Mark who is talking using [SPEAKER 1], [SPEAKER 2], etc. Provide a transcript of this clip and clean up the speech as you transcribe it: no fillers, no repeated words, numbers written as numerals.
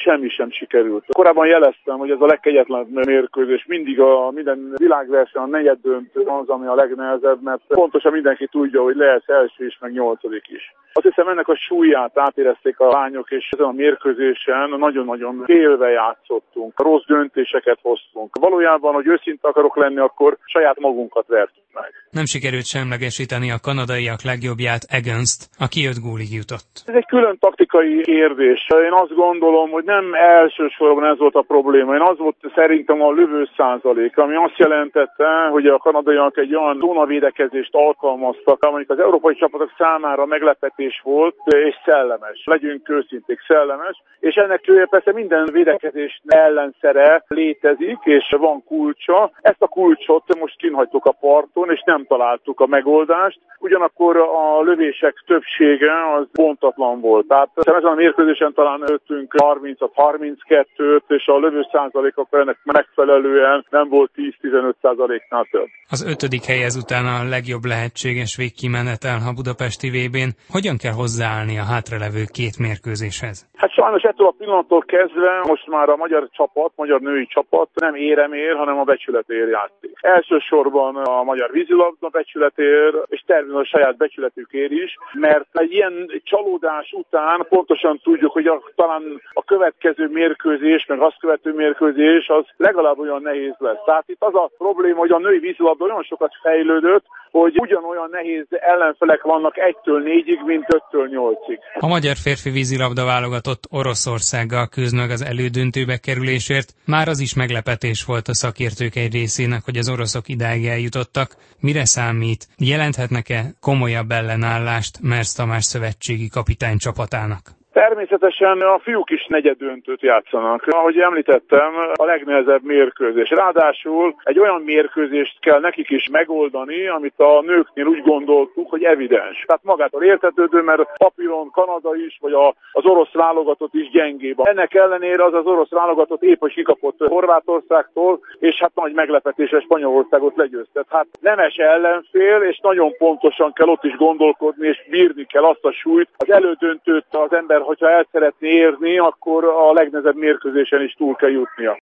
[SPEAKER 1] semmi sem sikerült. Korábban jeleztem, hogy ez a legkegyetlenebb mérkőzés, mindig minden világverseny a negyeddöntő az, ami a legnehezebb, mert pontosan mindenki tudja, hogy lesz első is, meg 8. is. Azt hiszem, ennek a súlyát átérezték a lányok, és ezen a mérkőzésen nagyon-nagyon félve játszottunk, rossz döntéseket hoztunk. Valójában, hogy őszinte akarok lenni, akkor saját magunkat vertük meg.
[SPEAKER 2] Nem sikerült semlegesíteni a kanadaiak legjobbját, Eggenst, aki 5 gólig jutott.
[SPEAKER 1] Ez egy külön taktikai kérdés. Én azt gondolom, hogy nem elsősorban ez volt a probléma. Én az volt szerintem a lövő százalék, ami azt jelentette, hogy a kanadaiak egy olyan zónavédekezést alkalmaztak, amelyik az európai csapatok számára meglepetés volt, és szellemes. Legyünk őszinték, szellemes. És ennek persze minden védekezés ellenszere létezik, és van kulcsa. Ezt a kulcsot most kinhagytuk a parton, és nem találtuk a megoldást. Ugyanakkor a lövések többsége az pontatlan volt. Tehát ezen a mérkőzésen talán öttünk 30-32-t, és a lövő százalékok ennek megfelelően nem volt 10-15%-nál több.
[SPEAKER 2] Az 5. hely ezután a legjobb lehetséges végkimenetel a budapesti VB-n. Hogyan kell hozzáállni a hátralevő 2 mérkőzéshez?
[SPEAKER 1] Hát sajnos ettől a pillanattól kezdve most már a magyar női csapat nem éremér, hanem a becsületér játszik. Elsősorban a magyar vízilabda becsületér, és természetesen a saját becsületükért is, mert egy ilyen csalódás után pontosan tudjuk, hogy talán a következő mérkőzés, meg azt követő mérkőzés az legalább olyan nehéz lesz. Tehát itt az a probléma, hogy a női vízilabda olyan sokat fejlődött, hogy ugyanolyan nehéz ellenfelek vannak 1-től 4-ig, mint 5-től 8-ig.
[SPEAKER 2] A magyar férfi vízilabda válogatott Oroszországgal küzd meg az elődöntőbe kerülésért. Már az is meglepetés volt a szakértők egy részének, hogy az oroszok idáig eljutottak. Mire számít? Jelenthetnek-e komolyabb ellenállást Mersz Tamás szövetségi kapitány csapatának?
[SPEAKER 1] Természetesen a fiúk is negyeddöntőt játszanak. Ahogy említettem, a legnehezebb mérkőzés. Ráadásul egy olyan mérkőzést kell nekik is megoldani, amit a nőknél úgy gondoltuk, hogy evidens. Tehát magától értetődő, mert papíron Kanada is, vagy az orosz válogatott is gyengébb. Ennek ellenére az orosz válogatott épp hogy kikapott Horvátországtól, és hát nagy meglepetéses Spanyolországot legyőztet. Hát nemes ellenfél, és nagyon pontosan kell ott is gondolkodni, és bírni kell azt a súlyt. Az elődöntőt az ember, hogyha el szeretné érni, akkor a legnehezebb mérkőzésen is túl kell jutnia.